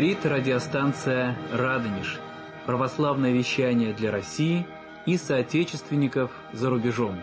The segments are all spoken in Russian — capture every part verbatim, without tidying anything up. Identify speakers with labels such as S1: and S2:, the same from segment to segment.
S1: Говорит радиостанция «Радонеж». Православное вещание для России и соотечественников за рубежом.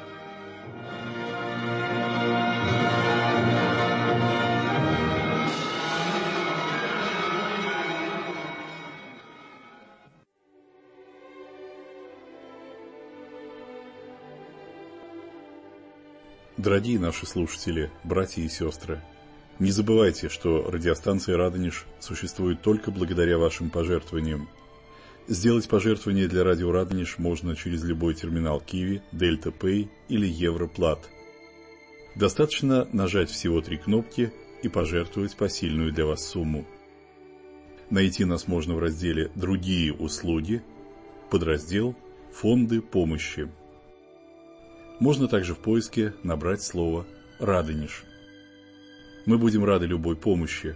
S2: Дорогие наши слушатели, братья и сестры, не забывайте, что радиостанция «Радонеж» существует только благодаря вашим пожертвованиям. Сделать пожертвование для радио «Радонеж» можно через любой терминал Киви, Дельта Пэй или Европлат. Достаточно нажать всего три кнопки и пожертвовать посильную для вас сумму. Найти нас можно в разделе «Другие услуги», подраздел «Фонды помощи». Можно также в поиске набрать слово «Радонеж». Мы будем рады любой помощи.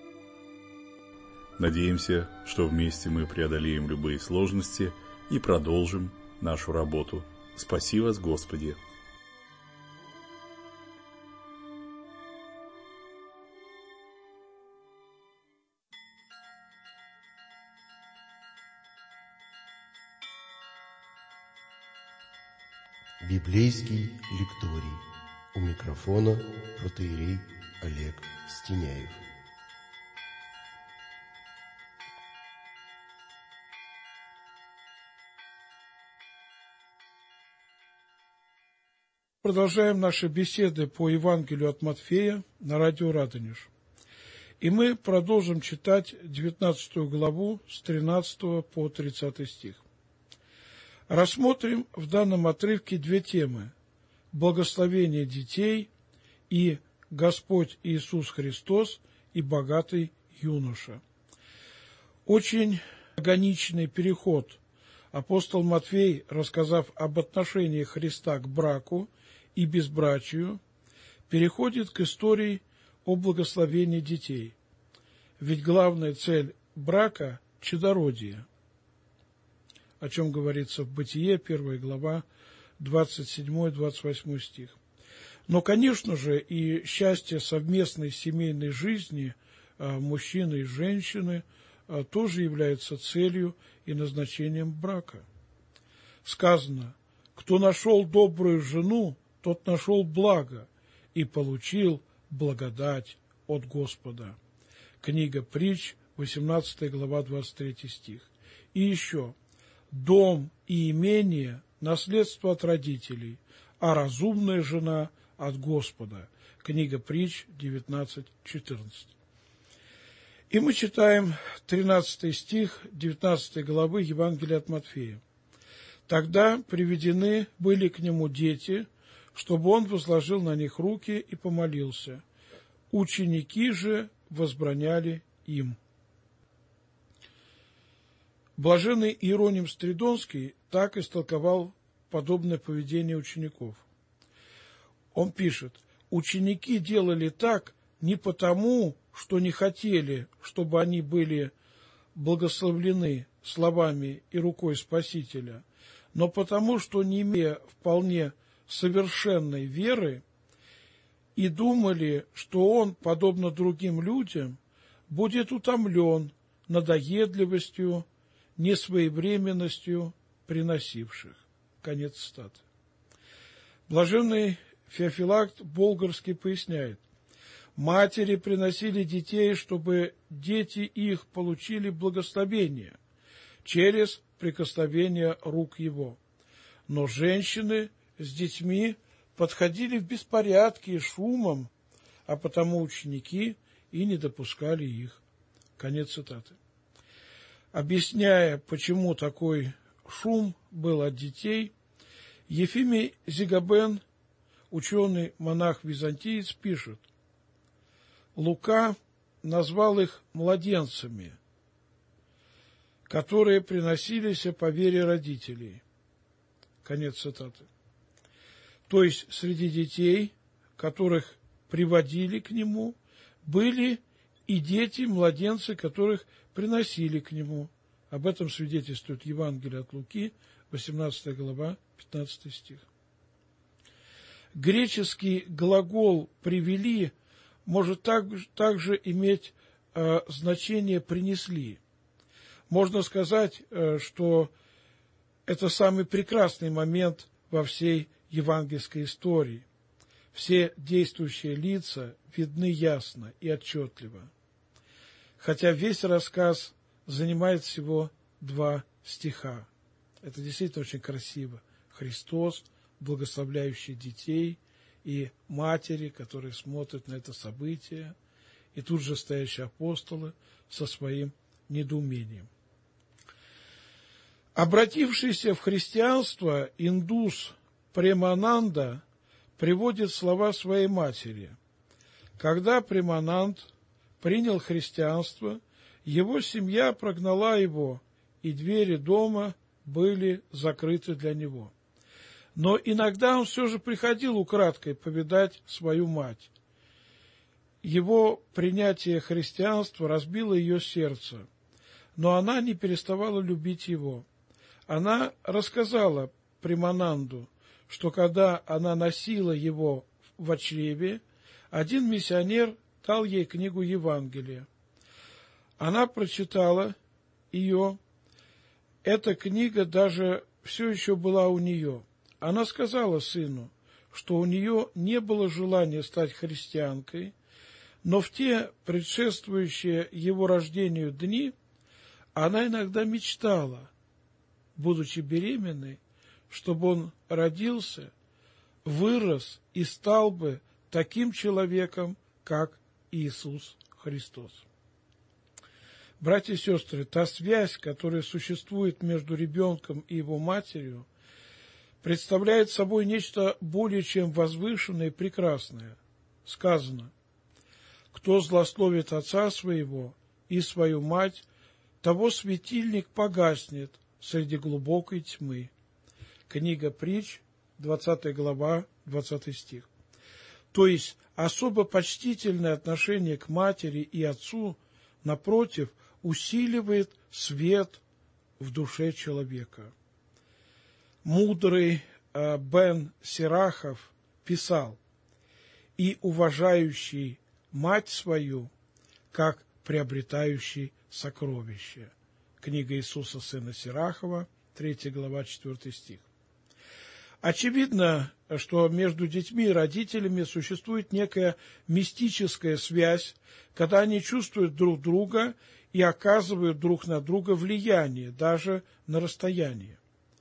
S2: Надеемся, что вместе мы преодолеем любые сложности и продолжим нашу работу. Спаси вас, Господи!
S3: Библейский лекторий. У микрофона протоиерей Олег Стеняев.
S4: Продолжаем наши беседы по Евангелию от Матфея на радио «Радонеж». И мы продолжим читать девятнадцатую главу с тринадцатого по тридцатый стих. Рассмотрим в данном отрывке две темы – благословение детей и Господь Иисус Христос и богатый юноша. Очень органичный переход. Апостол Матфей, рассказав об отношении Христа к браку и безбрачию, переходит к истории о благословении детей. Ведь главная цель брака – чадородие, о чем говорится в Бытие, первая глава, двадцать седьмой — двадцать восьмой стих. Но, конечно же, и счастье совместной семейной жизни мужчины и женщины тоже является целью и назначением брака. Сказано: «Кто нашел добрую жену, тот нашел благо и получил благодать от Господа». Книга Притч, восемнадцатая глава, двадцать третий стих. И еще: «Дом и имение – наследство от родителей, а разумная жена – от Господа». Книга Притч, девятнадцать четырнадцать. И мы читаем тринадцатый стих девятнадцатой главы Евангелия от Матфея. «Тогда приведены были к нему дети, чтобы он возложил на них руки и помолился. Ученики же возбраняли им». Блаженный Иероним Стридонский так истолковал подобное поведение учеников. Он пишет: «Ученики делали так не потому, что не хотели, чтобы они были благословлены словами и рукой Спасителя, но потому, что, не имея вполне совершенной веры, и думали, что он, подобно другим людям, будет утомлен надоедливостью, несвоевременностью приносивших». Конец цитаты. Блаженный Феофилакт Болгарский поясняет: матери приносили детей, чтобы дети их получили благословение через прикосновение рук его. Но женщины с детьми подходили в беспорядке и шумом, а потому ученики и не допускали их. Конец цитаты. Объясняя, почему такой шум был от детей, Ефимий Зигабен, ученый-монах-византиец, пишет: Лука назвал их младенцами, которые приносились по вере родителей. Конец цитаты. То есть среди детей, которых приводили к нему, были и дети, младенцы, которых приносили к нему. Об этом свидетельствует Евангелие от Луки, восемнадцатая глава, пятнадцатый стих. Греческий глагол «привели» может также иметь э, значение принесли. Можно сказать, э, что это самый прекрасный момент во всей евангельской истории. Все действующие лица видны ясно и отчетливо. Хотя весь рассказ занимает всего два стиха. Это действительно очень красиво. Христос, благословляющий детей, и матери, которые смотрят на это событие, и тут же стоящие апостолы со своим недоумением. Обратившийся в христианство индус Премананда приводит слова своей матери. Когда Премананд принял христианство, его семья прогнала его, и двери дома были закрыты для него. Но иногда он все же приходил украдкой повидать свою мать. Его принятие христианства разбило ее сердце, но она не переставала любить его. Она рассказала Премананду, что когда она носила его в чреве, один миссионер дал ей книгу Евангелия. Она прочитала ее. Эта книга даже все еще была у нее. Она сказала сыну, что у нее не было желания стать христианкой, но в те предшествующие его рождению дни она иногда мечтала, будучи беременной, чтобы он родился, вырос и стал бы таким человеком, как Иисус Христос. Братья и сестры, та связь, которая существует между ребенком и его матерью, представляет собой нечто более чем возвышенное и прекрасное. Сказано: «Кто злословит отца своего и свою мать, того светильник погаснет среди глубокой тьмы». Книга Притч, двадцатая глава, двадцатый стих. То есть особо почтительное отношение к матери и отцу, напротив, усиливает свет в душе человека. Мудрый э, Бен Сирахов писал: «И уважающий мать свою, как приобретающий сокровище». Книга Иисуса сына Сирахова, третья глава, четвертый стих. Очевидно, что между детьми и родителями существует некая мистическая связь, когда они чувствуют друг друга и оказывают друг на друга влияние, даже на расстоянии.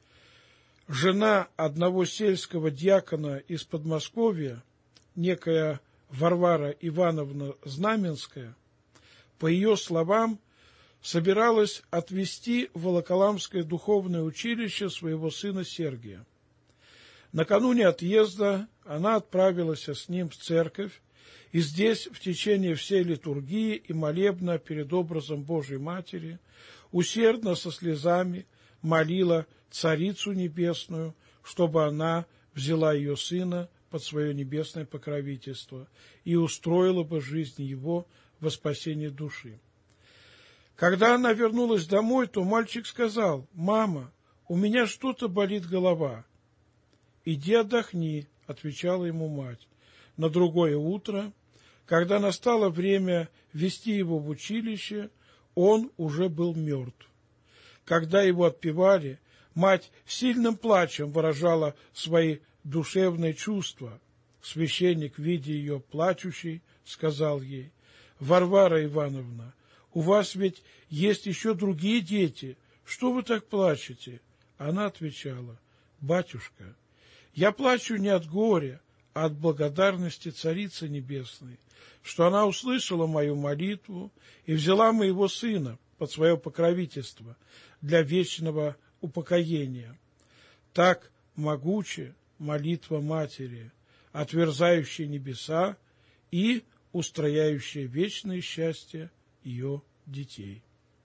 S4: Жена одного сельского диакона из Подмосковья, некая Варвара Ивановна Знаменская, по ее словам, собиралась отвезти в Волоколамское духовное училище своего сына Сергия. Накануне отъезда она отправилась с ним в церковь, и здесь в течение всей литургии и молебна перед образом Божией Матери усердно со слезами молила Царицу Небесную, чтобы она взяла ее сына под свое небесное покровительство и устроила бы жизнь его во спасение души. Когда она вернулась домой, то мальчик сказал: «Мама, у меня что-то болит голова». «Иди отдохни», — отвечала ему мать. На другое утро, когда настало время вести его в училище, он уже был мертв. Когда его отпевали, мать сильным плачем выражала свои душевные чувства. Священник, видя ее плачущей, сказал ей: «Варвара Ивановна, у вас ведь есть еще другие дети. Что вы так плачете?» Она отвечала: «Батюшка, я плачу не от горя, а от благодарности Царицы Небесной, что она услышала мою молитву и взяла моего сына под свое покровительство для вечного упокоения. Так могуча молитва Матери, отверзающая небеса и устрояющая вечное счастье ее детей».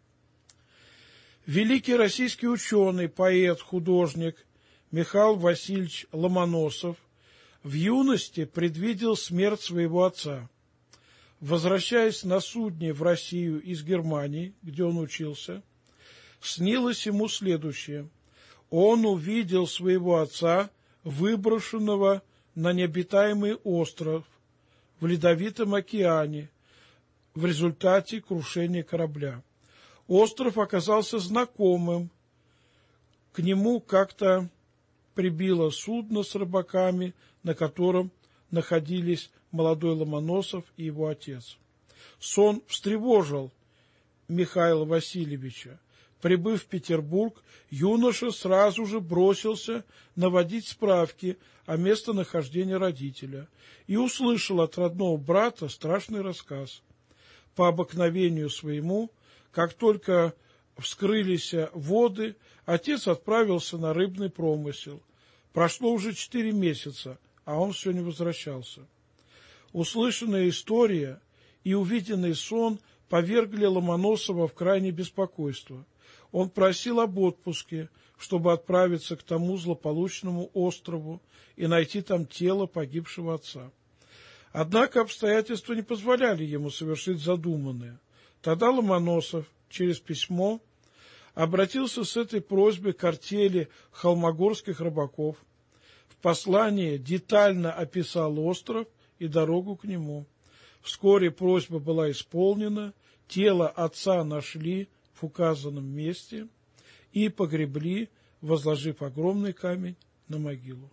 S4: Великий российский ученый, поэт, художник Михаил Васильевич Ломоносов в юности предвидел смерть своего отца. Возвращаясь на судне в Россию из Германии, где он учился, снилось ему следующее. Он увидел своего отца, выброшенного на необитаемый остров в Ледовитом океане, в результате крушения корабля. Остров оказался знакомым. К нему как-то прибило судно с рыбаками, на котором находились молодой Ломоносов и его отец. Сон встревожил Михаила Васильевича. Прибыв в Петербург, юноша сразу же бросился наводить справки о местонахождении родителя и услышал от родного брата страшный рассказ. По обыкновению своему, как только вскрылись воды, отец отправился на рыбный промысел. Прошло уже четыре месяца, а он все не возвращался. Услышанная история и увиденный сон повергли Ломоносова в крайнее беспокойство. Он просил об отпуске, чтобы отправиться к тому злополучному острову и найти там тело погибшего отца. Однако обстоятельства не позволяли ему совершить задуманное. Тогда Ломоносов через письмо обратился с этой просьбой к артели холмогорских рыбаков. В послании детально описал остров и дорогу к нему. Вскоре просьба была исполнена, тело отца нашли в указанном месте и погребли, возложив огромный камень на могилу.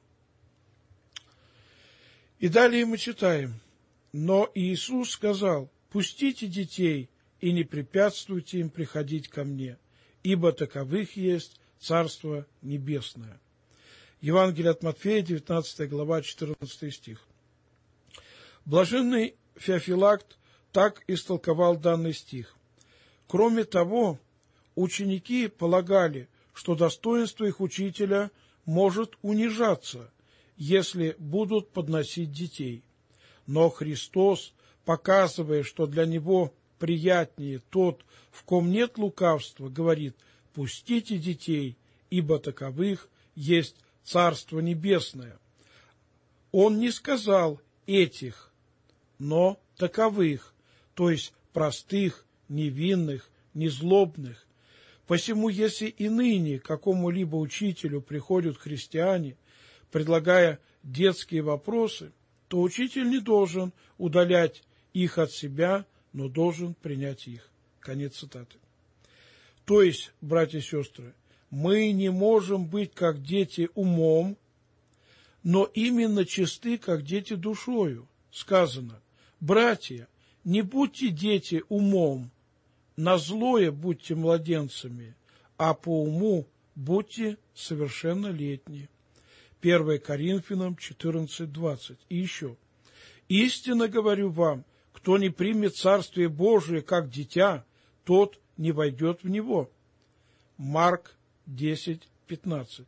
S4: И далее мы читаем: «Но Иисус сказал: пустите детей и не препятствуйте им приходить ко мне, ибо таковых есть Царство Небесное». Евангелие от Матфея, девятнадцатая глава, четырнадцатый стих. Блаженный Феофилакт так истолковал данный стих. Кроме того, ученики полагали, что достоинство их учителя может унижаться, если будут подносить детей. Но Христос, показывая, что для него приятнее тот, в ком нет лукавства, говорит: «Пустите детей, ибо таковых есть Царство Небесное». Он не сказал «этих», но таковых, то есть простых, невинных, незлобных. Посему, если и ныне к какому-либо учителю приходят христиане, предлагая детские вопросы, то учитель не должен удалять их от себя, но должен принять их. Конец цитаты. То есть, братья и сестры, мы не можем быть как дети умом, но именно чисты, как дети душою. Сказано: братья, не будьте дети умом, на злое будьте младенцами, а по уму будьте совершеннолетние. первое Коринфянам четырнадцать двадцать. И еще: истинно говорю вам, кто не примет Царствие Божие как дитя, тот не войдет в него. Марк десять пятнадцать.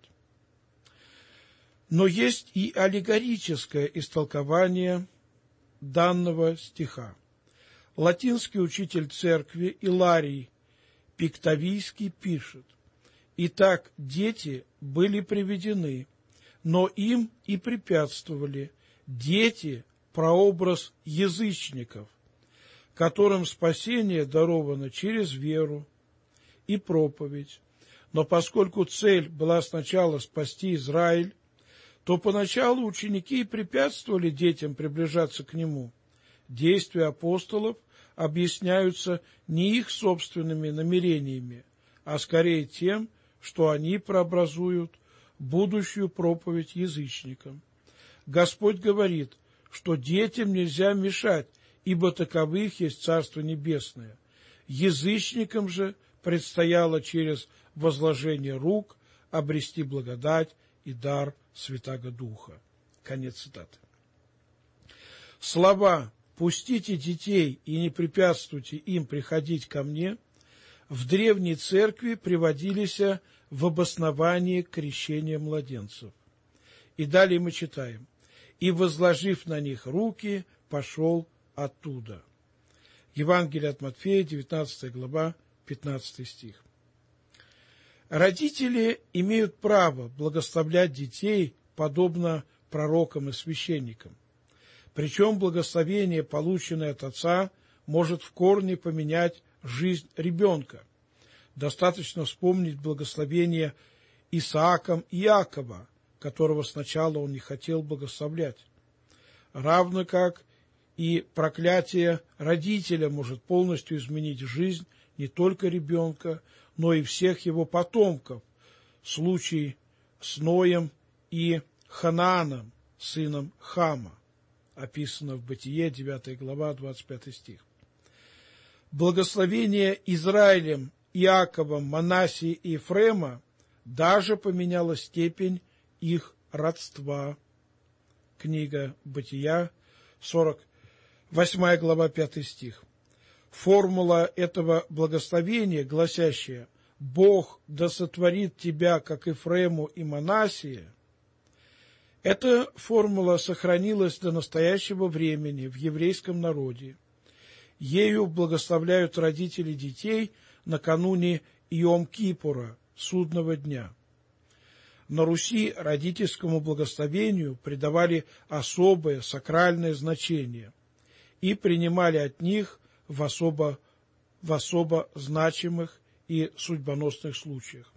S4: Но есть и аллегорическое истолкование данного стиха. Латинский учитель церкви Иларий Пиктавийский пишет: «Итак, дети были приведены, но им и препятствовали. Дети – прообраз язычников, которым спасение даровано через веру и проповедь. Но поскольку цель была сначала спасти Израиль, то поначалу ученики препятствовали детям приближаться к нему. Действия апостолов объясняются не их собственными намерениями, а скорее тем, что они прообразуют будущую проповедь язычникам. Господь говорит, что детям нельзя мешать, ибо таковых есть Царство Небесное. Язычникам же предстояло через возложение рук обрести благодать и дар Святаго Духа». Конец цитаты. Слова «пустите детей и не препятствуйте им приходить ко мне» в древней церкви приводились в обоснование крещения младенцев. И далее мы читаем: «И, возложив на них руки, пошел оттуда». Евангелие от Матфея, девятнадцатая глава, пятнадцатый стих. Родители имеют право благословлять детей, подобно пророкам и священникам. Причем благословение, полученное от отца, может в корне поменять жизнь ребенка. Достаточно вспомнить благословение Исааком Иакова, которого сначала он не хотел благословлять. Равно как и проклятие родителя может полностью изменить жизнь не только ребенка, но и всех его потомков. Случай с Ноем и Ханааном, сыном Хама, описано в Бытие, девятая глава, двадцать пятый стих. Благословение Израилем, Иаковом, Манассии и Ефрема даже поменяло степень их родства. Книга Бытия, сорок восьмая глава, пятый стих. Формула этого благословения, гласящая «Бог да сотворит тебя, как Ефрему и Манассия», эта формула сохранилась до настоящего времени в еврейском народе. Ею благословляют родители детей накануне Йом-Кипура, судного дня. На Руси родительскому благословению придавали особое сакральное значение и принимали от них в особо, в особо значимых и судьбоносных случаях.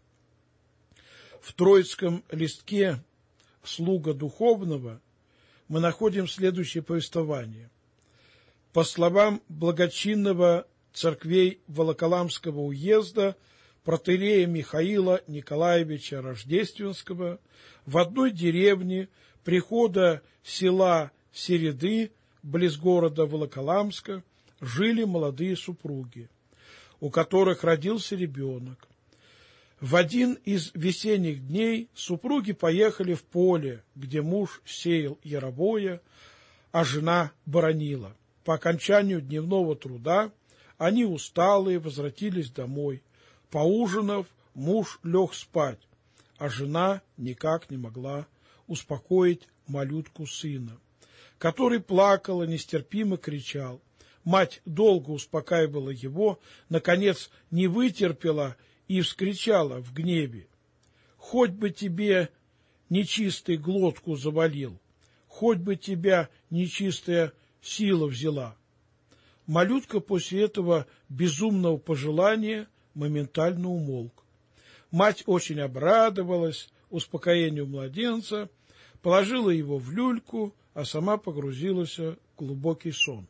S4: В Троицком листке «Слуга духовного» мы находим следующее повествование. По словам благочинного церквей Волоколамского уезда протоиерея Михаила Николаевича Рождественского, в одной деревне прихода села Середы, близ города Волоколамска, жили молодые супруги, у которых родился ребенок. В один из весенних дней супруги поехали в поле, где муж сеял яровое, а жена боронила. По окончанию дневного труда они, усталые, возвратились домой. Поужинав, муж лег спать, а жена никак не могла успокоить малютку сына, который плакал и нестерпимо кричал. Мать долго успокаивала его, наконец не вытерпела и вскричала в гневе: «Хоть бы тебе нечистый глотку завалил, хоть бы тебя нечистая сила взяла». Малютка после этого безумного пожелания моментально умолк. Мать очень обрадовалась успокоению младенца, положила его в люльку, а сама погрузилась в глубокий сон.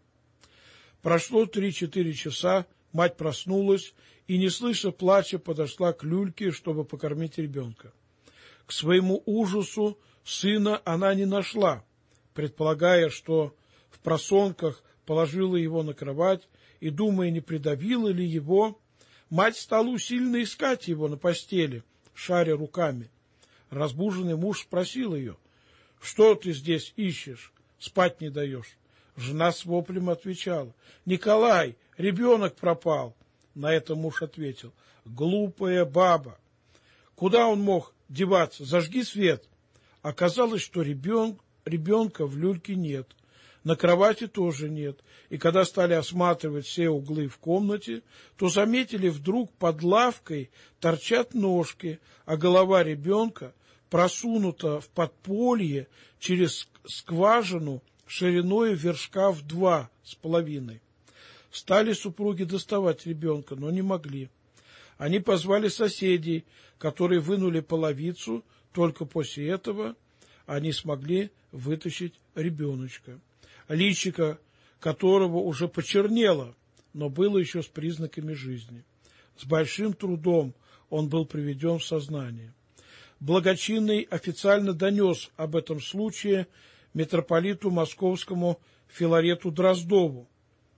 S4: Прошло три-четыре часа, мать проснулась и, не слыша плача, подошла к люльке, чтобы покормить ребенка. К своему ужасу сына она не нашла, предполагая, что в просонках положила его на кровать и, думая, не придавила ли его, мать стала усиленно искать его на постели, шаря руками. Разбуженный муж спросил ее: «Что ты здесь ищешь? Спать не даешь?» Жена с воплем отвечала: «Николай, ребенок пропал». На это муж ответил: «Глупая баба! Куда он мог деваться? Зажги свет». Оказалось, что ребен... ребенка в люльке нет, на кровати тоже нет, и когда стали осматривать все углы в комнате, то заметили, вдруг под лавкой торчат ножки, а голова ребенка просунута в подполье через скважину шириной вершка в два с половиной. Стали супруги доставать ребенка, но не могли. Они позвали соседей, которые вынули половицу, только после этого они смогли вытащить ребеночка, личико которого уже почернело, но было еще с признаками жизни. С большим трудом он был приведен в сознание. Благочинный официально донес об этом случае митрополиту московскому Филарету Дроздову.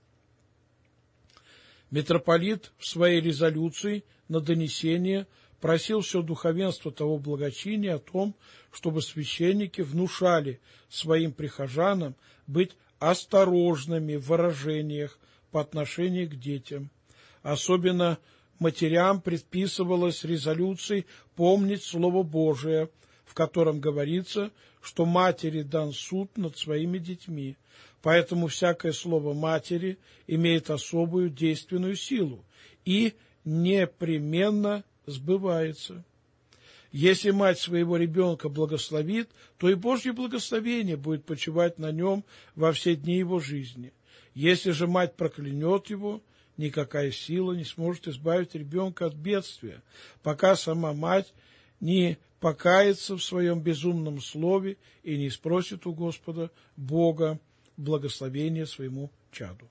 S4: Митрополит в своей резолюции на донесение просил все духовенство того благочиния о том, чтобы священники внушали своим прихожанам быть осторожными в выражениях по отношению к детям. Особенно матерям предписывалось резолюцией помнить Слово Божие, в котором говорится, что матери дан суд над своими детьми, поэтому всякое слово матери имеет особую действенную силу и непременно сбывается. Если мать своего ребенка благословит, то и Божье благословение будет почивать на нем во все дни его жизни. Если же мать проклянет его, никакая сила не сможет избавить ребенка от бедствия, пока сама мать не покается в своем безумном слове и не спросит у Господа Бога благословение своему чаду.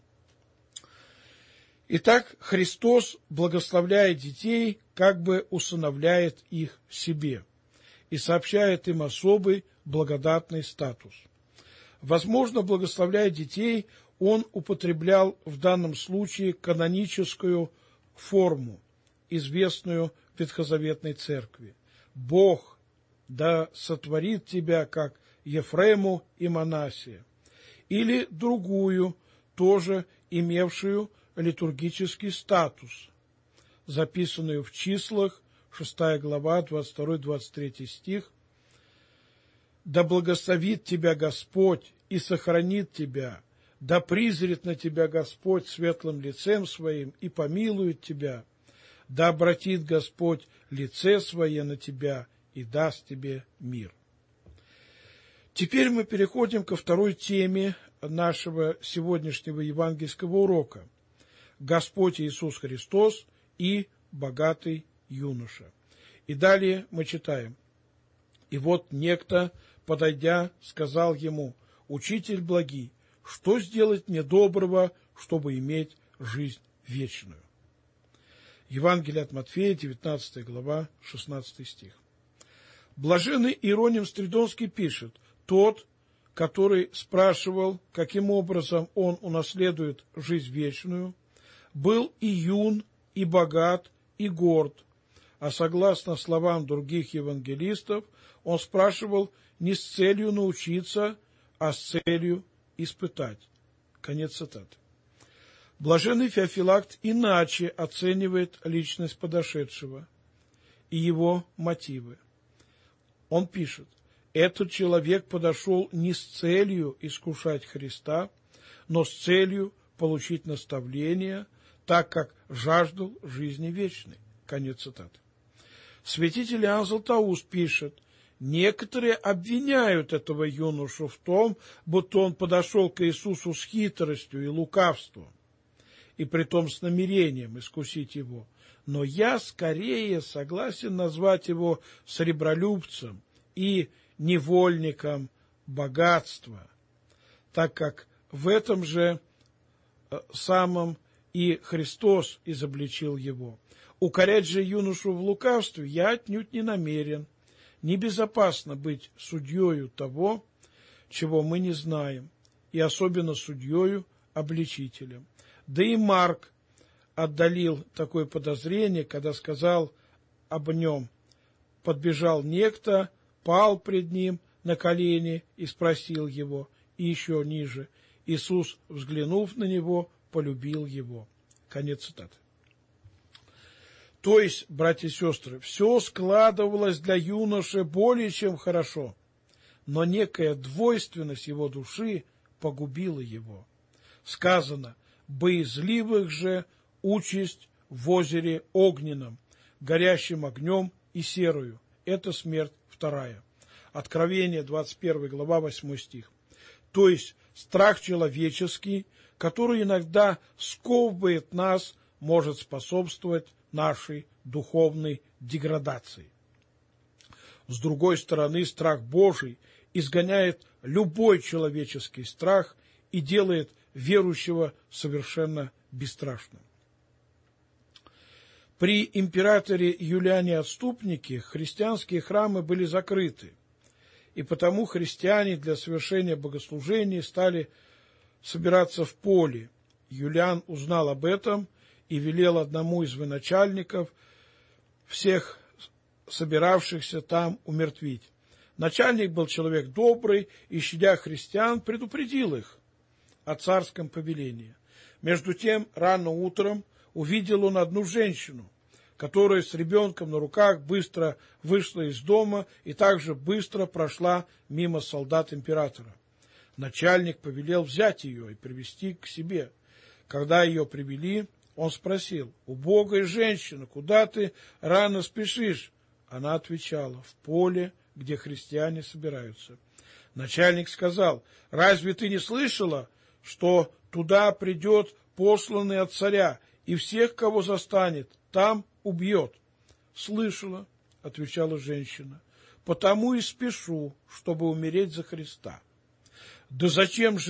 S4: Итак, Христос, благословляя детей, как бы усыновляет их себе и сообщает им особый благодатный статус. Возможно, благословляя детей, он употреблял в данном случае каноническую форму, известную в Ветхозаветной Церкви. «Бог да сотворит тебя, как Ефрему и Манасия», или другую, тоже имевшую литургический статус, записанную в Числах, шестая глава, двадцать второй — двадцать третий стих. «Да благословит тебя Господь и сохранит тебя, да призрит на тебя Господь светлым лицем своим и помилует тебя, да обратит Господь лице свое на тебя и даст тебе мир». Теперь мы переходим ко второй теме нашего сегодняшнего евангельского урока – Господь Иисус Христос и богатый юноша. И далее мы читаем: «И вот некто, подойдя, сказал ему: Учитель благий, что сделать мне доброго, чтобы иметь жизнь вечную?» Евангелие от Матфея, девятнадцатая глава, шестнадцатый стих. Блаженный Иероним Стридонский пишет: «Тот, который спрашивал, каким образом он унаследует жизнь вечную, был и юн, и богат, и горд, а согласно словам других евангелистов, он спрашивал не с целью научиться, а с целью испытать». Конец цитаты. Блаженный Феофилакт иначе оценивает личность подошедшего и его мотивы. Он пишет: «Этот человек подошел не с целью искушать Христа, но с целью получить наставление, так как жаждал жизни вечной». Конец цитаты. Святитель Иоанн Златоуст пишет: «Некоторые обвиняют этого юношу в том, будто он подошел к Иисусу с хитростью и лукавством, и притом с намерением искусить его. Но я скорее согласен назвать его сребролюбцем и невольником богатства, так как в этом же самом и Христос изобличил его. Укорять же юношу в лукавстве я отнюдь не намерен. Небезопасно быть судьею того, чего мы не знаем, и особенно судьею обличителем». Да и Марк отдалил такое подозрение, когда сказал об нем: «Подбежал некто, пал пред ним на колени и спросил его». И еще ниже: «Иисус, взглянув на него, полюбил его». Конец цитаты. То есть, братья и сестры, все складывалось для юноши более чем хорошо, но некая двойственность его души погубила его. Сказано: «Боязливых же участь в озере огненном, горящим огнем и серою». Это смерть вторая. Откровение, двадцать первая глава, восьмой стих. То есть страх человеческий, который иногда сковывает нас, может способствовать нашей духовной деградации. С другой стороны, страх Божий изгоняет любой человеческий страх и делает верующего совершенно бесстрашным. При императоре Юлиане Отступнике христианские храмы были закрыты, и потому христиане для совершения богослужений стали собираться в поле. Юлиан узнал об этом и велел одному из военачальников всех собиравшихся там умертвить. Начальник был человек добрый и, щадя христиан, предупредил их о царском повелении. Между тем, рано утром увидел он одну женщину, которая с ребенком на руках быстро вышла из дома и также быстро прошла мимо солдат императора. Начальник повелел взять ее и привести к себе. Когда ее привели, он спросил: «Убогая женщина, куда ты рано спешишь?» Она отвечала: «В поле, где христиане собираются». Начальник сказал: «Разве ты не слышала, что туда придет посланный от царя, и всех, кого застанет, там убьет?» «Слышала», — отвечала женщина, «потому и спешу, чтобы умереть за Христа». «Да зачем же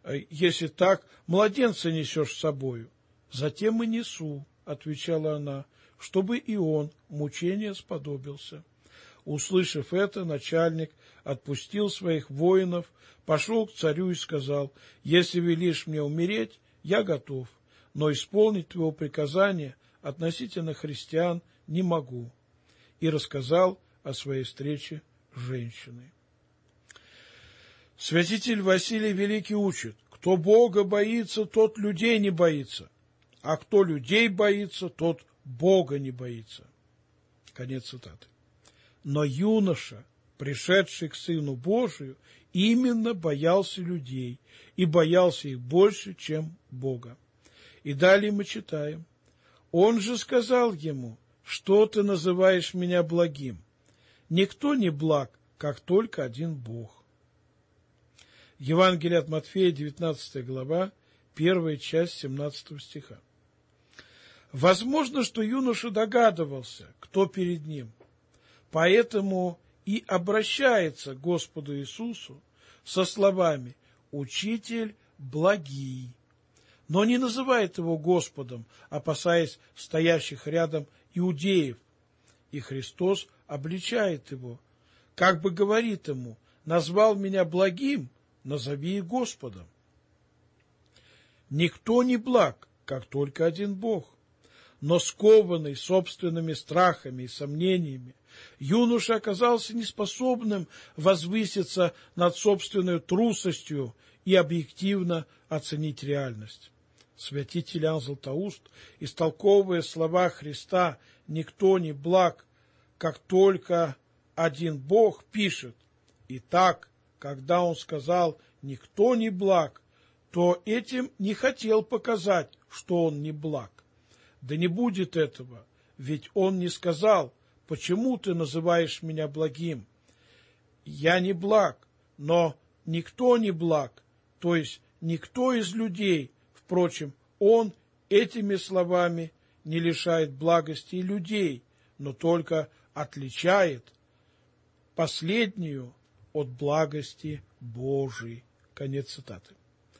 S4: если так, младенца несешь с собою? Затем и несу, отвечала она, чтобы и он мучения сподобился. Услышав это, начальник отпустил своих воинов, пошел к царю и сказал: если велишь мне умереть, я готов, но исполнить твоего приказания относительно христиан не могу. И рассказал о своей встрече с женщиной. Святитель Василий Великий учит: кто Бога боится, тот людей не боится, а кто людей боится, тот Бога не боится. Конец цитаты. Но юноша, пришедший к Сыну Божию, именно боялся людей и боялся их больше, чем Бога. И далее мы читаем: он же сказал ему: что ты называешь меня благим? Никто не благ, как только один Бог. Евангелие от Матфея, девятнадцатая глава, первая часть семнадцатого стиха. Возможно, что юноша догадывался, кто перед ним, поэтому и обращается к Господу Иисусу со словами: «Учитель благий», но не называет его Господом, опасаясь стоящих рядом иудеев, и Христос обличает его, как бы говорит ему: «Назвал меня благим, назови и Господом». Никто не благ, как только один Бог. Но скованный собственными страхами и сомнениями, юноша оказался неспособным возвыситься над собственной трусостью и объективно оценить реальность. Святитель Иоанн Златоуст, истолковывая слова Христа «никто не благ, как только один Бог», пишет: «Итак, когда он сказал «никто не благ», то этим не хотел показать, что он не благ. Да не будет этого, ведь он не сказал: почему ты называешь меня благим? Я не благ, но никто не благ, то есть никто из людей. Впрочем, он этими словами не лишает благости людей, но только отличает последнюю от благости Божией». Конец цитаты.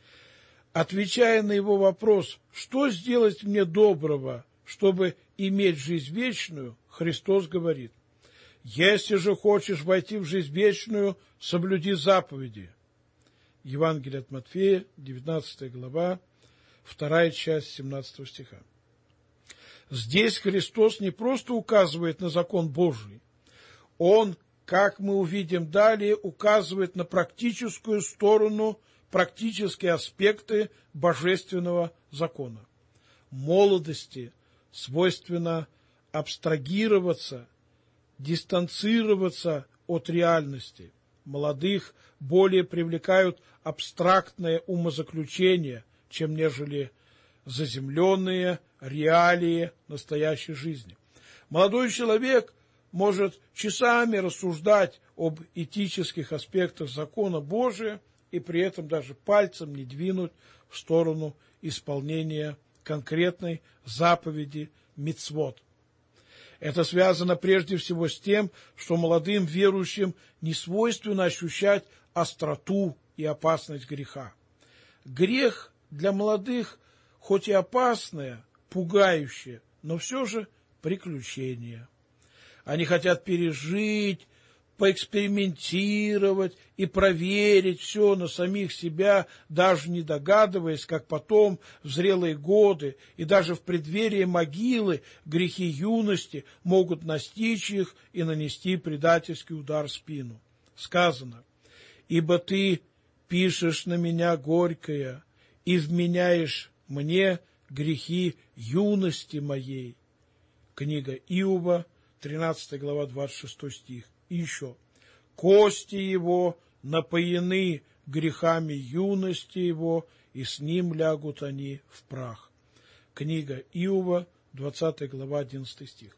S4: Отвечая на его вопрос, что сделать мне доброго, чтобы иметь жизнь вечную, Христос говорит: если же хочешь войти в жизнь вечную, соблюди заповеди. Евангелие от Матфея, девятнадцатая глава, вторая часть семнадцатого стиха. Здесь Христос не просто указывает на закон Божий, Он, как мы увидим далее, указывает на практическую сторону, практические аспекты божественного закона. Молодости свойственно абстрагироваться, дистанцироваться от реальности. Молодых более привлекают абстрактные умозаключения, чем нежели заземленные реалии настоящей жизни. Молодой человек может часами рассуждать об этических аспектах закона Божия и при этом даже пальцем не двинуть в сторону исполнения конкретной заповеди мицвот. Это связано прежде всего с тем, что молодым верующим не свойственно ощущать остроту и опасность греха. Грех для молодых хоть и опасное, пугающее, но все же приключение. Они хотят пережить, поэкспериментировать и проверить все на самих себя, даже не догадываясь, как потом, в зрелые годы и даже в преддверии могилы, грехи юности могут настичь их и нанести предательский удар в спину. Сказано: «Ибо ты пишешь на меня горькое и вменяешь мне грехи юности моей». Книга Иова, тринадцатая глава, двадцать шестой стих. И еще: «Кости его напоены грехами юности его, и с ним лягут они в прах». Книга Иова, двадцатая глава, одиннадцатый стих.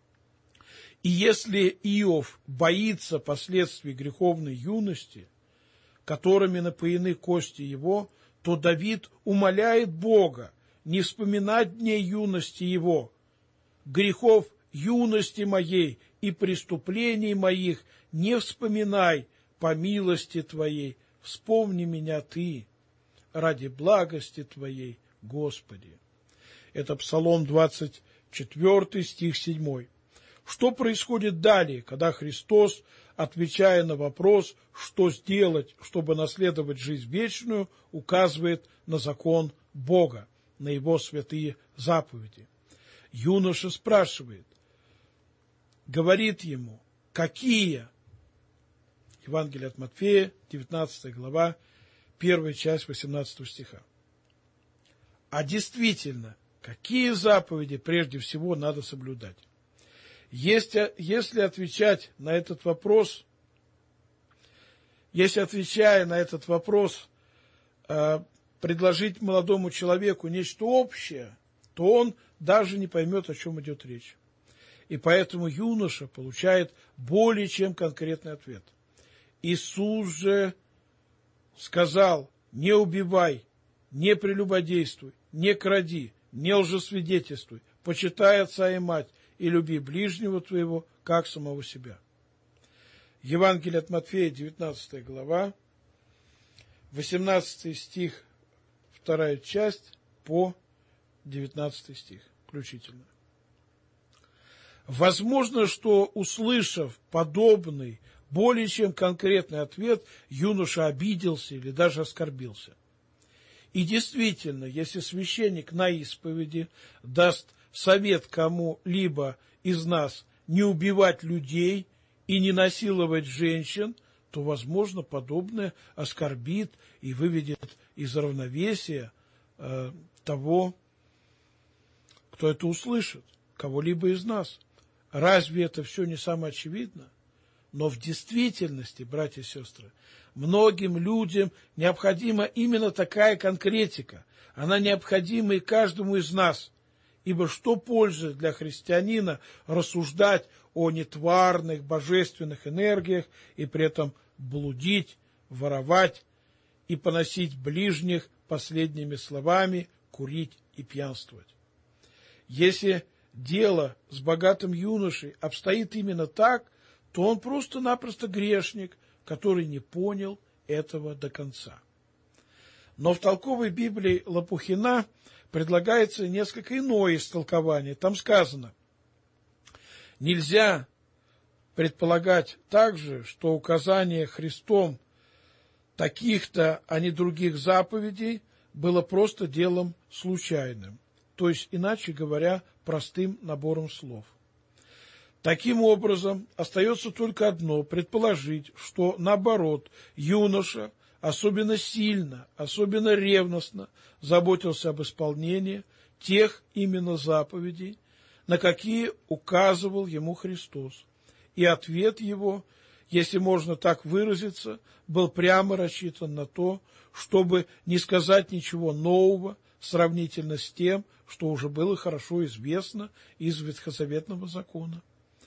S4: И если Иов боится последствий греховной юности, которыми напоены кости его, то Давид умоляет Бога не вспоминать дней юности его, грехов юности моей и преступлений моих не вспоминай, по милости Твоей, вспомни меня Ты. ради благости Твоей, Господи». Это Псалом двадцать четвёртый, стих седьмой. Что происходит далее, когда Христос, отвечая на вопрос, что сделать, чтобы наследовать жизнь вечную, указывает на закон Бога, на Его святые заповеди? Юноша спрашивает, говорит ему, какие? Евангелие от Матфея, девятнадцатая глава, первая часть восемнадцатого стиха. А действительно, какие заповеди прежде всего надо соблюдать? Если, если отвечать на этот вопрос, если отвечая на этот вопрос, э, предложить молодому человеку нечто общее, то он даже не поймет, о чем идет речь. И поэтому юноша получает более чем конкретный ответ. Иисус же сказал: не убивай, не прелюбодействуй, не кради, не лжесвидетельствуй, почитай отца и мать, и люби ближнего твоего, как самого себя. Евангелие от Матфея, девятнадцатая глава, восемнадцатый стих, вторая часть, по девятнадцатый стих включительно. Возможно, что, услышав подобный, более чем конкретный ответ, юноша обиделся или даже оскорбился. И действительно, если священник на исповеди даст совет кому-либо из нас не убивать людей и не насиловать женщин, то, возможно, подобное оскорбит и выведет из равновесия э, того, кто это услышит, кого-либо из нас. Разве это все не самоочевидно? Но в действительности, братья и сестры, многим людям необходима именно такая конкретика. Она необходима и каждому из нас. Ибо что пользы для христианина рассуждать о нетварных божественных энергиях и при этом блудить, воровать и поносить ближних последними словами, курить и пьянствовать? Если дело с богатым юношей обстоит именно так, то он просто-напросто грешник, который не понял этого до конца. Но в толковой Библии Лопухина предлагается несколько иное истолкование. Там сказано: нельзя предполагать также, что указание Христом таких-то, а не других заповедей было просто делом случайным, то есть, иначе говоря, простым набором слов. Таким образом, остается только одно – предположить, что, наоборот, юноша особенно сильно, особенно ревностно заботился об исполнении тех именно заповедей, на какие указывал ему Христос. И ответ его, если можно так выразиться, был прямо рассчитан на то, чтобы не сказать ничего нового сравнительно с тем, что уже было хорошо известно из ветхозаветного закона.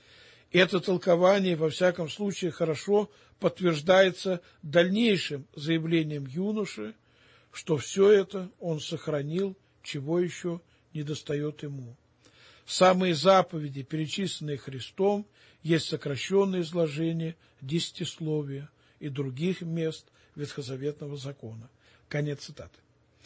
S4: Это толкование, во всяком случае, хорошо подтверждается дальнейшим заявлением юноши, что все это он сохранил, чего еще недостает ему. Самые заповеди, перечисленные Христом, есть сокращенное изложение десятисловия и других мест ветхозаветного закона. Конец цитаты.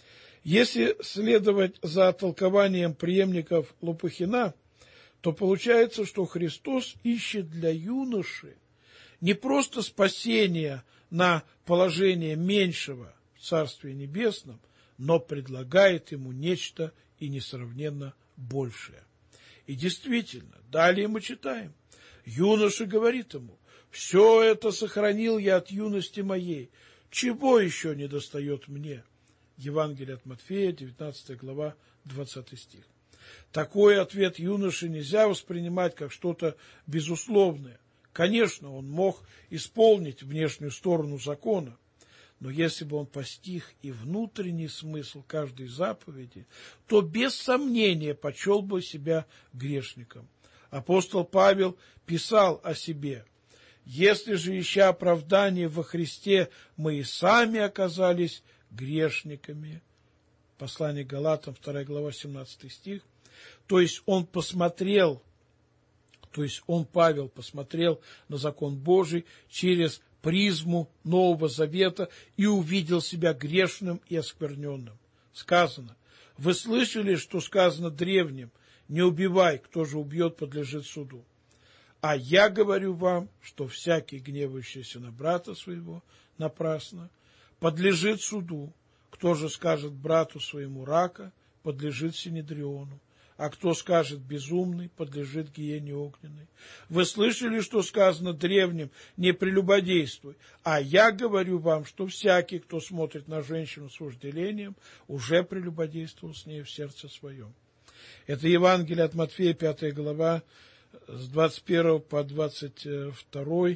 S4: Если следовать за толкованием преемников Лопухина, то получается, что Христос ищет для юноши не просто спасения на положение меньшего в Царстве Небесном, но предлагает ему нечто и несравненно большее. И действительно, далее мы читаем. Юноша говорит ему: «Все это сохранил я от юности моей, чего еще недостает мне?» Евангелие от Матфея, девятнадцатая глава, двадцатый стих. Такой ответ юноши нельзя воспринимать как что-то безусловное. Конечно, он мог исполнить внешнюю сторону закона, но если бы он постиг и внутренний смысл каждой заповеди, то без сомнения почел бы себя грешником. Апостол Павел писал о себе: «Если же, ища оправдание во Христе, мы и сами оказались грешниками». Послание Галатам, вторая глава, семнадцатый стих. То есть он посмотрел То есть он, Павел, посмотрел на закон Божий через призму Нового Завета и увидел себя грешным и оскверненным. Сказано: вы слышали, что сказано древним: не убивай, кто же убьет, подлежит суду. А я говорю вам, что всякий, гневающийся на брата своего напрасно, подлежит суду. Кто же скажет брату своему рака, подлежит синедриону. А кто скажет безумный, подлежит гиене огненной. Вы слышали, что сказано древним: не прелюбодействуй. А я говорю вам, что всякий, кто смотрит на женщину с вожделением, уже прелюбодействовал с ней в сердце своем. Это Евангелие от Матфея, пятая глава, с двадцать первого по двадцать второй,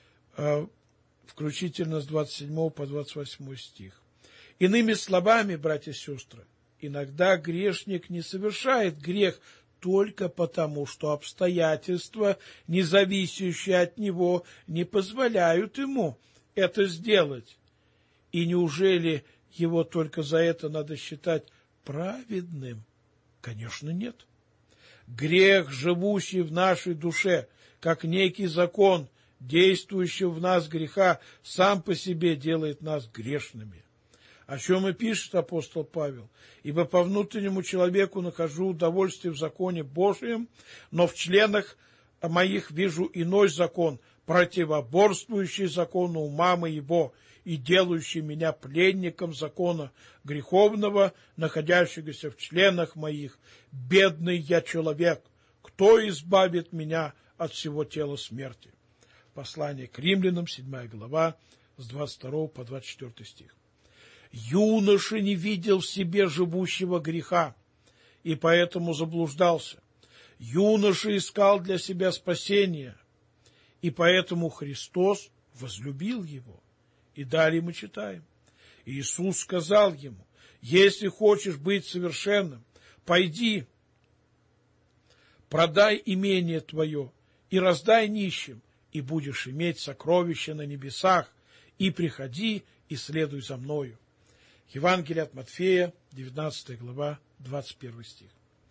S4: включительно с двадцать седьмого по двадцать восьмой стих. Иными словами, братья и сестры, иногда грешник не совершает грех только потому, что обстоятельства, не зависящие от него, не позволяют ему это сделать. И неужели его только за это надо считать праведным? Конечно, нет. Грех, живущий в нашей душе, как некий закон, действующий в нас греха, сам по себе делает нас грешными. О чем и пишет апостол Павел: «Ибо по внутреннему человеку нахожу удовольствие в законе Божием, но в членах моих вижу иной закон, противоборствующий закону ума моего и делающий меня пленником закона греховного, находящегося в членах моих. Бедный я человек! Кто избавит меня от всего тела смерти?» Послание к римлянам, седьмая глава, с двадцать второго по двадцать четвёртый стих. Юноша не видел в себе живущего греха, и поэтому заблуждался. Юноша искал для себя спасения, и поэтому Христос возлюбил его. И далее мы читаем: Иисус сказал ему: если хочешь быть совершенным, пойди, продай имение твое и раздай нищим, и будешь иметь сокровища на небесах, и приходи и следуй за мною. Евангелие от Матфея, девятнадцатая глава, двадцать первый стих.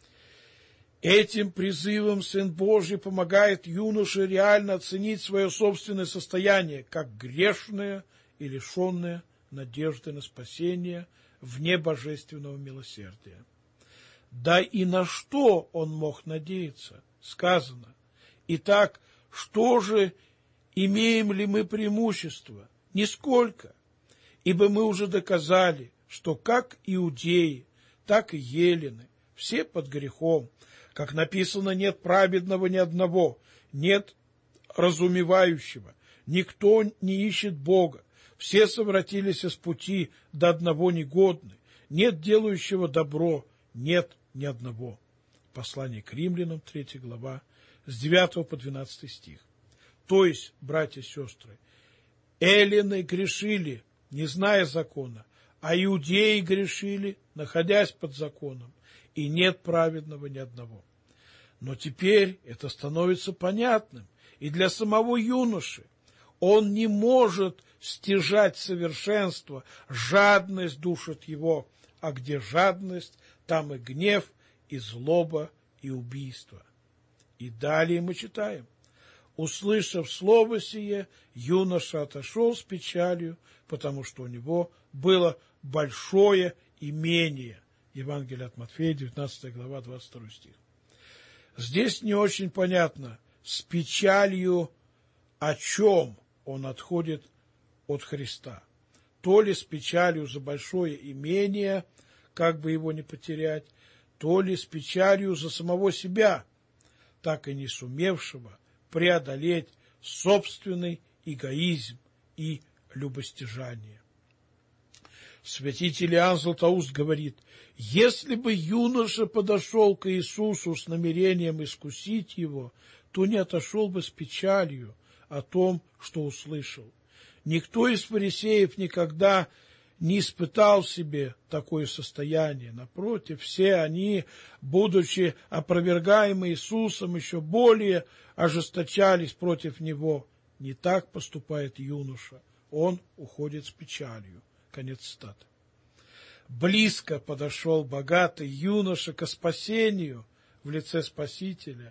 S4: Этим призывом Сын Божий помогает юноше реально оценить свое собственное состояние, как грешное и лишенное надежды на спасение вне божественного милосердия. Да и на что он мог надеяться? Сказано: итак, что же, имеем ли мы преимущество? Нисколько. Ибо мы уже доказали, что как иудеи, так и елены, все под грехом. Как написано: нет праведного ни одного, нет разумевающего, никто не ищет Бога, все совратились с пути, до одного негодны, нет делающего добро, нет ни одного. Послание к римлянам, третья глава, с девятого по двенадцатый стих. То есть, братья и сестры, эллины грешили, не зная закона, а иудеи грешили, находясь под законом, и нет праведного ни одного. Но теперь это становится понятным и для самого юноши. Он не может стяжать совершенство, жадность душит его, а где жадность, там и гнев, и злоба, и убийство. И далее мы читаем: услышав слово сие, юноша отошел с печалью, потому что у него было большое имение. Евангелие от Матфея, девятнадцатая глава, двадцать второй стих. Здесь не очень понятно, с печалью о чем он отходит от Христа. То ли с печалью за большое имение, как бы его не потерять, то ли с печалью за самого себя, так и не сумевшего преодолеть собственный эгоизм и любостяжание. Святитель Иоанн Златоуст говорит: если бы юноша подошел к Иисусу с намерением искусить его, то не отошел бы с печалью о том, что услышал. Никто из фарисеев никогда не испытал в себе такое состояние. Напротив, все они, будучи опровергаемы Иисусом, еще более ожесточались против Него. Не так поступает юноша. Он уходит с печалью. Конец цитаты. Близко подошел богатый юноша ко спасению в лице Спасителя,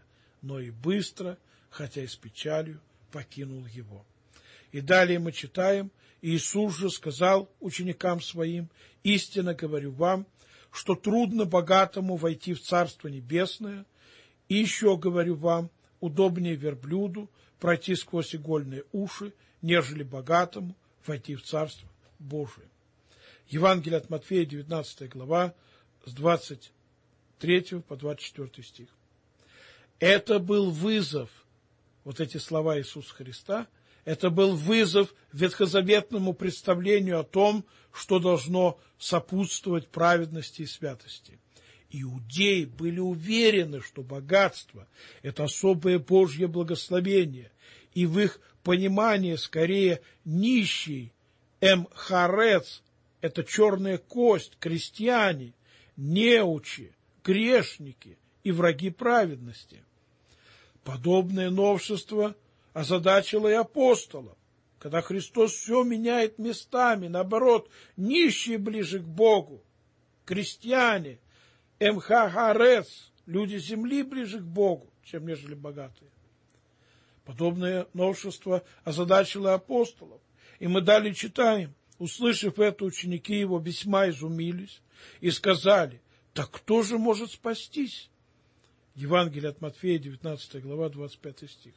S4: но и быстро, хотя и с печалью, покинул его. И далее мы читаем: Иисус же сказал ученикам своим: истинно говорю вам, что трудно богатому войти в Царство Небесное, и еще говорю вам, удобнее верблюду пройти сквозь игольные уши, нежели богатому войти в Царство Божие. Евангелие от Матфея, девятнадцатая глава, с двадцать третьего по двадцать четвёртый стих. Это был вызов, вот эти слова Иисуса Христа, это был вызов ветхозаветному представлению о том, что должно сопутствовать праведности и святости. Иудеи были уверены, что богатство – это особое Божье благословение, и в их понимании скорее нищий, эмхарец – это черная кость, крестьяне, неучи, грешники и враги праведности. Подобное новшество озадачило и апостолов, когда Христос все меняет местами, наоборот, нищие ближе к Богу, крестьяне, эмхахарец, люди земли ближе к Богу, чем нежели богатые. Подобное новшество озадачило апостолов, и мы далее читаем: услышав это, ученики его весьма изумились и сказали: так кто же может спастись? Евангелие от Матфея, девятнадцатая глава, двадцать пятый стих.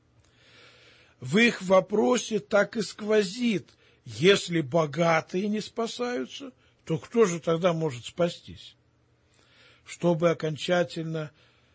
S4: В их вопросе так и сквозит: если богатые не спасаются, то кто же тогда может спастись? Чтобы окончательно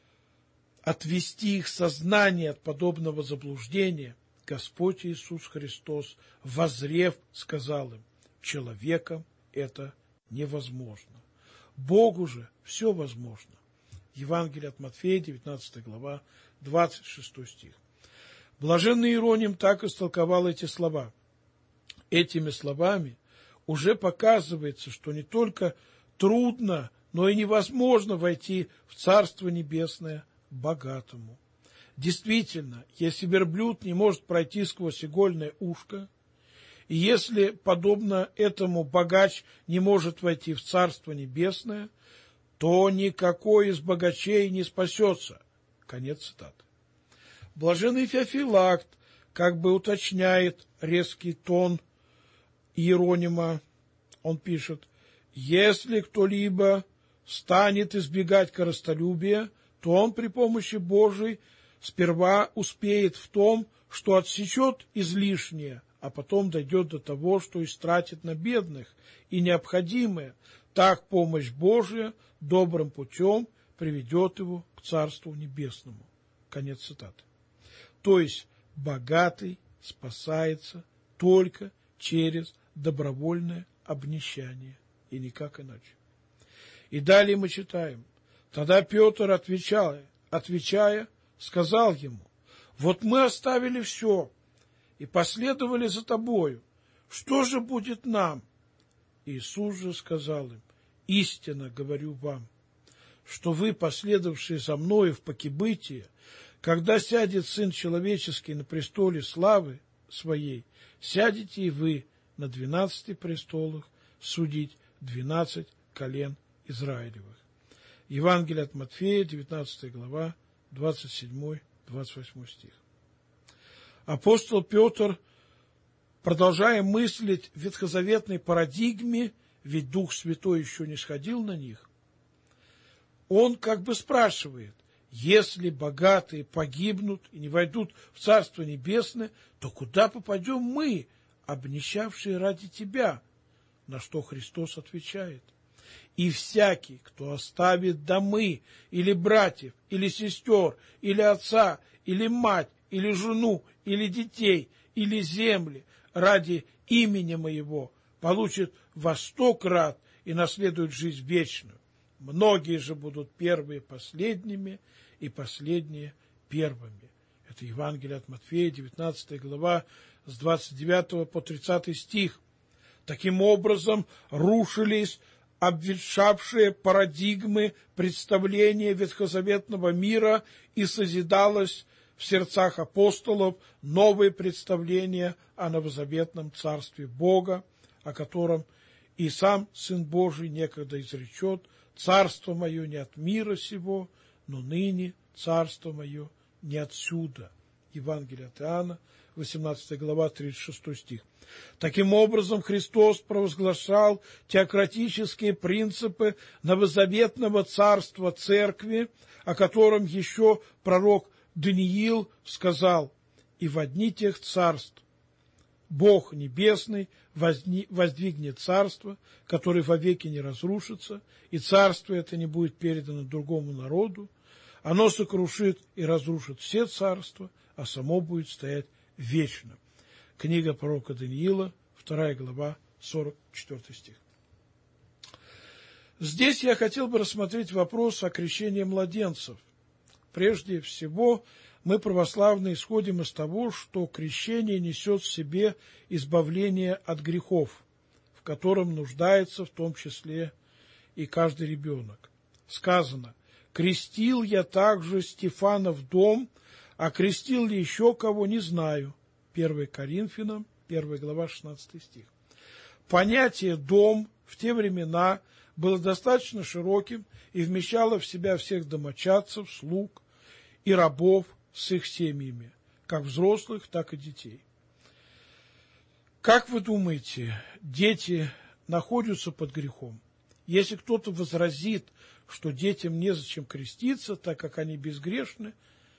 S4: отвести их сознание от подобного заблуждения, Господь Иисус Христос, воззрев, сказал им: человеком это невозможно, Богу же все возможно. Евангелие от Матфея, девятнадцатая глава, двадцать шестой стих. Блаженный Иероним так истолковал эти слова. Этими словами уже показывается, что не только трудно, но и невозможно войти в Царство Небесное богатому. Действительно, если верблюд не может пройти сквозь игольное ушко, и если, подобно этому, богач не может войти в Царство Небесное, то никакой из богачей не спасется. Конец цитаты. Блаженный Феофилакт как бы уточняет резкий тон Иеронима. Он пишет: если кто-либо станет избегать корыстолюбия, то он при помощи Божией сперва успеет в том, что отсечет излишнее, а потом дойдет до того, что истратит на бедных и необходимое. Так помощь Божия добрым путем приведет его к Царству Небесному. Конец цитаты. То есть богатый спасается только через добровольное обнищание, и никак иначе. И далее мы читаем: тогда Петр, отвечая, отвечая, сказал ему: вот мы оставили все и последовали за тобою, что же будет нам? Иисус же сказал им: истинно говорю вам, что вы, последовавшие за мною в покибытие, когда сядет Сын Человеческий на престоле славы своей, сядете и вы на двенадцати престолах судить двенадцать колен Израилевых. Евангелие от Матфея, девятнадцатая глава, двадцать седьмой — двадцать восьмой стих. Апостол Петр, продолжая мыслить в ветхозаветной парадигме, ведь Дух Святой еще не сходил на них, он как бы спрашивает: если богатые погибнут и не войдут в Царство Небесное, то куда попадем мы, обнищавшие ради тебя? На что Христос отвечает: и всякий, кто оставит домы, или братьев, или сестер, или отца, или мать, или жену, или детей, или земли ради имени моего, получит во сто крат и наследует жизнь вечную. Многие же будут первые последними, и последние первыми. Это Евангелие от Матфея, девятнадцатая глава, с двадцать девятого по тридцатый стих. Таким образом, рушились обветшавшие парадигмы представления ветхозаветного мира, и созидалось в сердцах апостолов новое представление о новозаветном Царстве Бога, о котором и сам Сын Божий некогда изречет: «Царство мое не от мира сего, но ныне царство мое не отсюда. Евангелие от Иоанна, восемнадцатая глава, тридцать шестой стих. Таким образом, Христос провозглашал теократические принципы новозаветного царства Церкви, о котором еще пророк Даниил сказал: «И в одни тех царств Бог Небесный возни, воздвигнет царство, которое вовеки не разрушится, и царство это не будет передано другому народу. Оно сокрушит и разрушит все царства, а само будет стоять вечно». Книга пророка Даниила, вторая глава, сорок четвёртый стих. Здесь я хотел бы рассмотреть вопрос о крещении младенцев. Прежде всего, мы, православные, исходим из того, что крещение несет в себе избавление от грехов, в котором нуждается в том числе и каждый ребенок. Сказано: «Крестил я также Стефана в дом, а крестил ли еще кого, не знаю». первое Коринфянам, первая глава, шестнадцатый стих. Понятие «дом» в те времена было достаточно широким и вмещало в себя всех домочадцев, слуг и рабов с их семьями, как взрослых, так и детей. Как вы думаете, дети находятся под грехом? Если кто-то возразит, что детям незачем креститься, так как они безгрешны,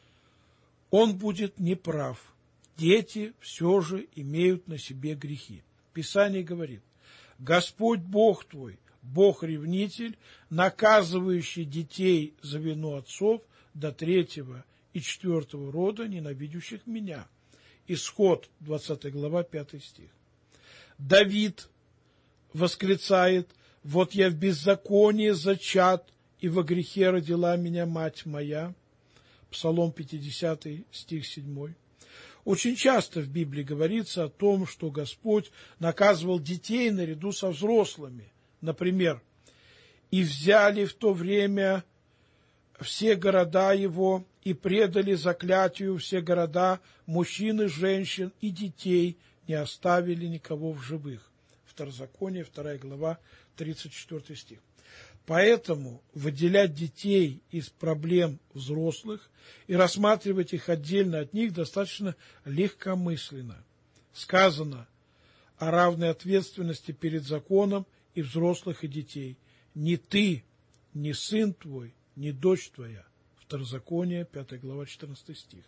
S4: он будет неправ. Дети все же имеют на себе грехи. Писание говорит: «Господь Бог твой, Бог-ревнитель, наказывающий детей за вину отцов до третьего и четвертого рода, ненавидящих меня». Исход, двадцатая глава, пятый стих. Давид восклицает: «Вот я в беззаконии зачат, и во грехе родила меня мать моя». Псалом пятидесятый, стих седьмой. Очень часто в Библии говорится о том, что Господь наказывал детей наряду со взрослыми. Например: «И взяли в то время все города его, и предали заклятию все города, мужчин и женщин, и детей, не оставили никого в живых». Второзаконие, вторая глава, тридцать четвёртый стих. Поэтому выделять детей из проблем взрослых и рассматривать их отдельно от них достаточно легкомысленно. Сказано о равной ответственности перед законом и взрослых, и детей. «Ни ты, ни сын твой, ни дочь твоя». Второзаконие, пятая глава, четырнадцатый стих.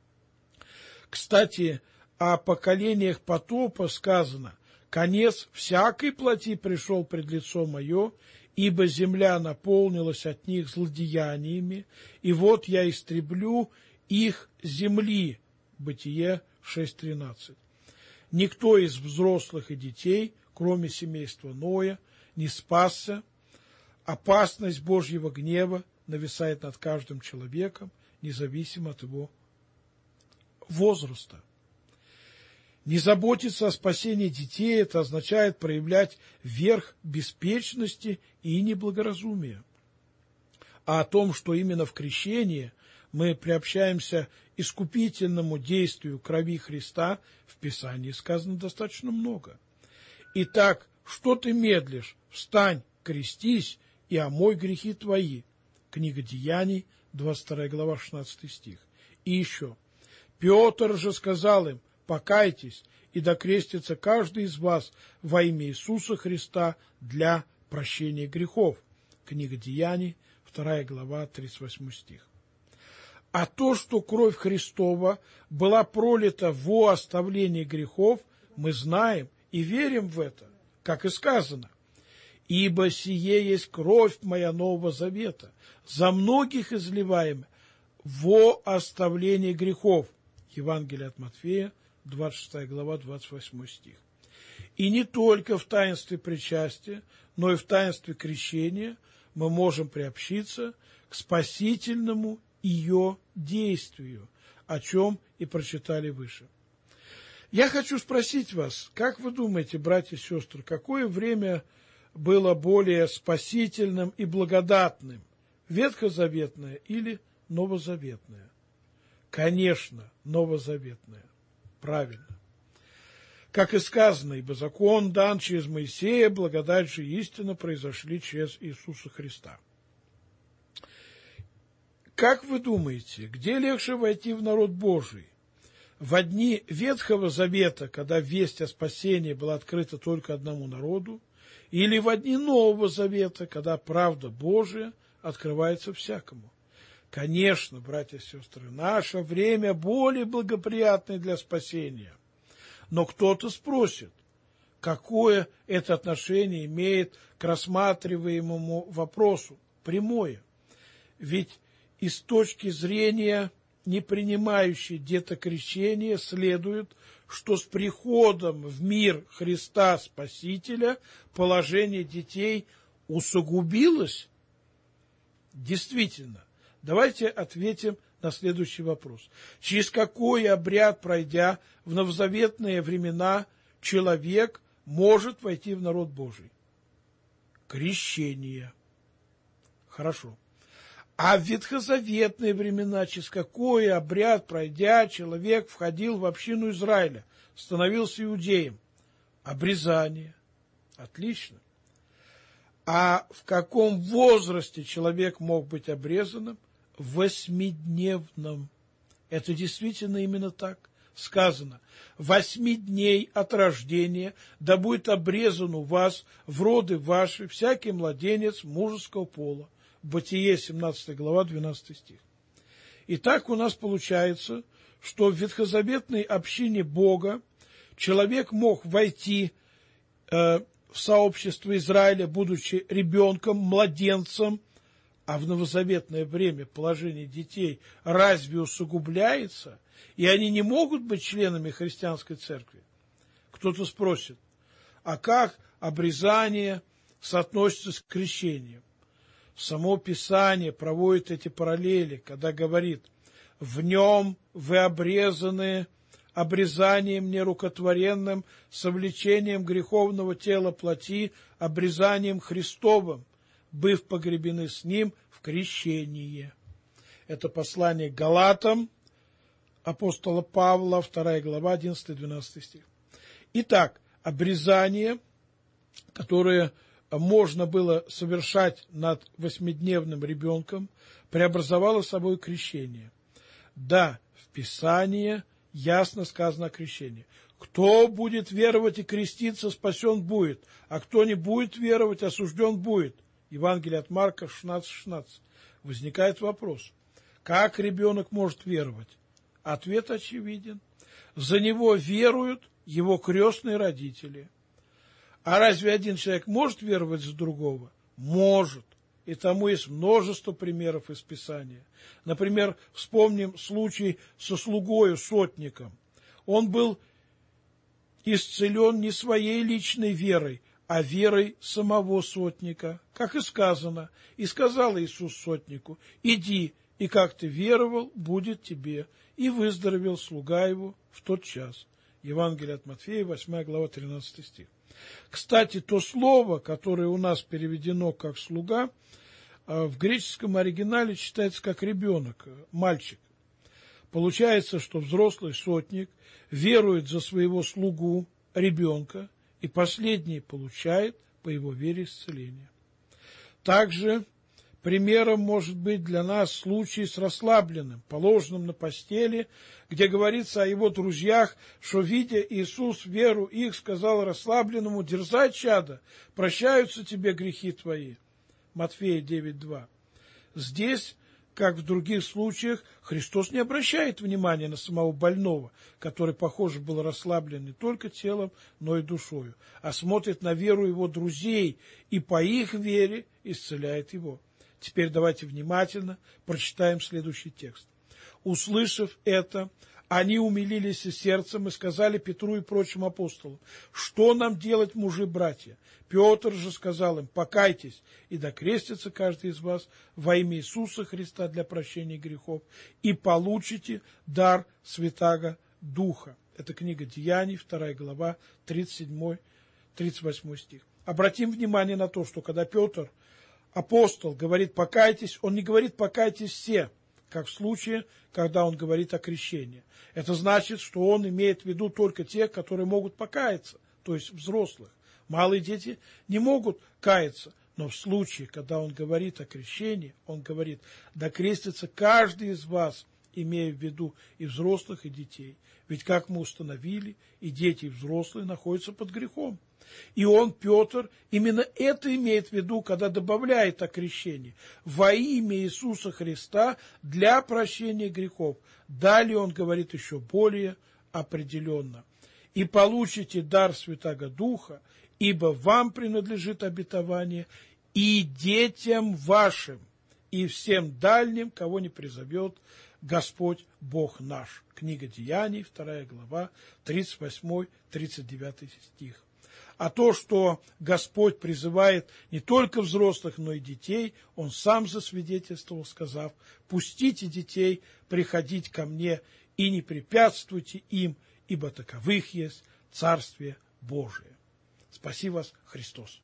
S4: Кстати, о поколениях потопа сказано: «Конец всякой плоти пришел пред лицо мое, ибо земля наполнилась от них злодеяниями, и вот я истреблю их земли». Бытие шесть тринадцать. Никто из взрослых и детей, кроме семейства Ноя, не спасся. Опасность Божьего гнева нависает над каждым человеком, независимо от его возраста. Не заботиться о спасении детей – это означает проявлять верх беспечности и неблагоразумия. А о том, что именно в крещении мы приобщаемся искупительному действию крови Христа, в Писании сказано достаточно много. Итак, что ты медлишь? Встань, крестись и омой грехи твои. Книга Деяний, двадцать вторая глава, шестнадцатый стих. И еще. Петр же сказал им: «Покайтесь, и докрестится каждый из вас во имя Иисуса Христа для прощения грехов». Книга Деяний, вторая глава, тридцать восьмой стих. А то, что кровь Христова была пролита во оставлении грехов, мы знаем и верим в это, как и сказано: «Ибо сие есть кровь моя Нового Завета, за многих изливаемая во оставлении грехов». Евангелие от Матфея, двадцать шестая глава, двадцать восьмой стих. И не только в таинстве причастия, но и в таинстве крещения мы можем приобщиться к спасительному ее действию, о чем и прочитали выше. Я хочу спросить вас, как вы думаете, братья и сестры, какое время было более спасительным и благодатным, ветхозаветное или новозаветное? Конечно, новозаветное. Правильно. Как и сказано: «Ибо закон дан через Моисея, благодать же и истина произошли через Иисуса Христа». Как вы думаете, где легче войти в народ Божий? В дни Ветхого Завета, когда весть о спасении была открыта только одному народу, или в дни Нового Завета, когда правда Божия открывается всякому? Конечно, братья и сестры, наше время более благоприятное для спасения. Но кто-то спросит, какое это отношение имеет к рассматриваемому вопросу? Прямое. Ведь из точки зрения не принимающей детокрещение следует, что с приходом в мир Христа Спасителя положение детей усугубилось? Действительно. Давайте ответим на следующий вопрос. Через какой обряд, пройдя в новозаветные времена, человек может войти в народ Божий? Крещение. Хорошо. А в ветхозаветные времена, через какой обряд, пройдя, человек входил в общину Израиля, становился иудеем? Обрезание. Отлично. А в каком возрасте человек мог быть обрезанным? В восьмидневном. Это действительно именно так. Сказано, восьми дней от рождения да будет обрезан у вас в роды ваши всякий младенец мужеского пола. Бытие, семнадцатая глава, двенадцатый стих. Итак, у нас получается, что в ветхозаветной общине Бога человек мог войти э, в сообщество Израиля, будучи ребенком, младенцем, а в новозаветное время положение детей разве усугубляется, и они не могут быть членами христианской церкви? Кто-то спросит, а как обрезание соотносится с крещением? Само Писание проводит эти параллели, когда говорит, в нем вы обрезаны обрезанием нерукотворенным, совлечением греховного тела плоти, обрезанием Христовым, быв погребены с ним в крещении. Это послание к Галатам апостола Павла, вторая глава, одиннадцатый-двенадцатый стих. Итак, обрезание, которое можно было совершать над восьмидневным ребенком, преобразовало собой крещение. Да, в Писании ясно сказано о крещении. Кто будет веровать и креститься, спасен будет, а кто не будет веровать, осужден будет. Евангелие от Марка шестнадцать шестнадцать. Возникает вопрос, как ребенок может веровать? Ответ очевиден. За него веруют его крестные родители. А разве один человек может веровать за другого? Может. И тому есть множество примеров из Писания. Например, вспомним случай со слугою, сотником. Он был исцелен не своей личной верой, а верой самого сотника, как и сказано. И сказал Иисус сотнику, иди, и как ты веровал, будет тебе. И выздоровел слуга его в тот час. Евангелие от Матфея, восьмая глава, тринадцатый стих. Кстати, то слово, которое у нас переведено как «слуга», в греческом оригинале читается как «ребенок», «мальчик». Получается, что взрослый сотник верует за своего слугу, ребенка, и последний получает по его вере исцеление. Также примером может быть для нас случай с расслабленным, положенным на постели, где говорится о его друзьях, что, видя Иисус веру их, сказал расслабленному, дерзай, чадо, прощаются тебе грехи твои. Матфея девять два. Здесь, как в других случаях, Христос не обращает внимания на самого больного, который, похоже, был расслаблен не только телом, но и душою, а смотрит на веру его друзей и по их вере исцеляет его. Теперь давайте внимательно прочитаем следующий текст. Услышав это, они умилились сердцем и сказали Петру и прочим апостолам, что нам делать, мужи-братья? Петр же сказал им, покайтесь, и докрестится каждый из вас во имя Иисуса Христа для прощения грехов, и получите дар Святаго Духа. Это книга Деяний, вторая глава, тридцать седьмой тридцать восьмой стих. Обратим внимание на то, что когда Петр, апостол, говорит покайтесь, он не говорит покайтесь все, как в случае, когда он говорит о крещении. Это значит, что он имеет в виду только тех, которые могут покаяться, то есть взрослых. Малые дети не могут каяться, Но в случае, когда он говорит о крещении, он говорит: да крестится каждый из вас, имея в виду и взрослых, и детей. Ведь, как мы установили, и дети, и взрослые находятся под грехом. И он, Петр, именно это имеет в виду, когда добавляет о крещении: во имя Иисуса Христа для прощения грехов. Далее он говорит еще более определенно: и получите дар Святаго Духа, ибо вам принадлежит обетование, и детям вашим, и всем дальним, кого не призовет Господь Бог наш. Книга Деяний, вторая глава, тридцать восьмой — тридцать девятый стих. А то, что Господь призывает не только взрослых, но и детей, Он сам засвидетельствовал, сказав: «Пустите детей приходить ко мне, и не препятствуйте им, ибо таковых есть Царствие Божие». Спаси вас, Христос!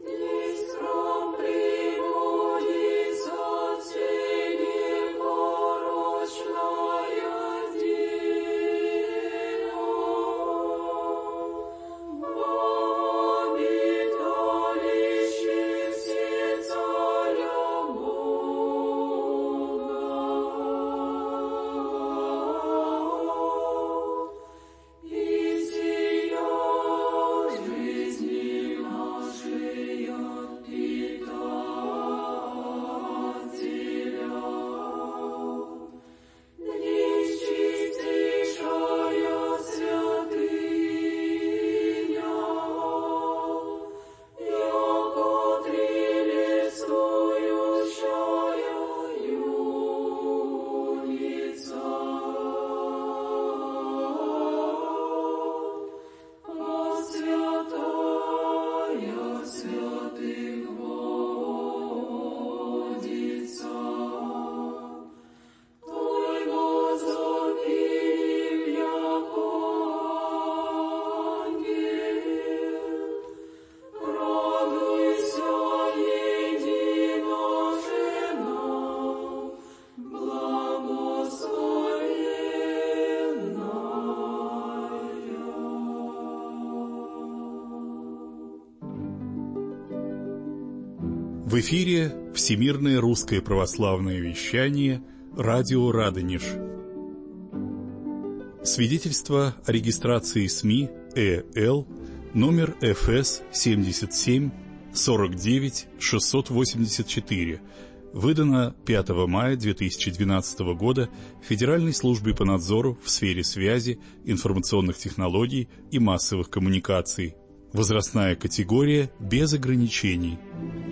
S2: В эфире Всемирное русское православное вещание, радио «Радонеж». Свидетельство о регистрации СМИ ЭЛ номер эф эс семьдесят семь сорок девять шестьсот восемьдесят четыре, выдано пятого мая две тысячи двенадцатого года Федеральной службой по надзору в сфере связи, информационных технологий и массовых коммуникаций. Возрастная категория без ограничений.